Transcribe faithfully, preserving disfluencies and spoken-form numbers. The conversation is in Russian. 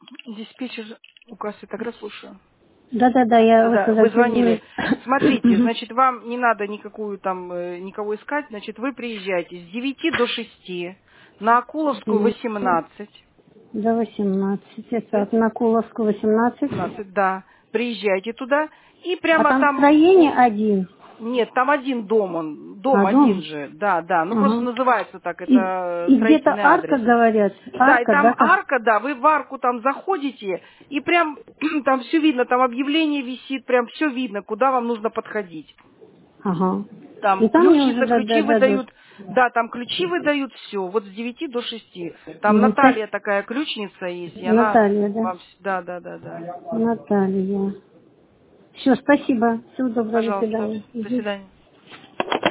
Диспетчер, указ Витоград, слушаю. Да-да-да, я вот Да, когда вы звонили. соединилась. Смотрите, значит, вам не надо никакую там, э, никого искать, значит, вы приезжаете с девяти до шести на Акуловскую восемнадцать. До восемнадцати. Так, на Куловскую восемнадцать. семнадцать, да. Приезжайте туда и А прямо там там... строение один. Нет, там один дом, он, дом А, один дом? же, да, да, ну просто Ага. называется так, И, это и где-то строительный арка, адрес. говорят. Да, и Арка, там да? Как? арка, да, вы в арку там заходите, и прям там все видно, там объявление висит, прям все видно, куда вам нужно подходить. Ага. Там И там мне уже ключница, да- ключи да- дадут. выдают, да, там ключи выдают, все, вот с девяти до шести. Там Мгм. Спас- Наталья такая ключница есть, и она Наталья, да? вам, вс- да, да, да, да. Наталья. Все, спасибо. Всего доброго, до Пожалуйста, свидания. до Мгм. свидания.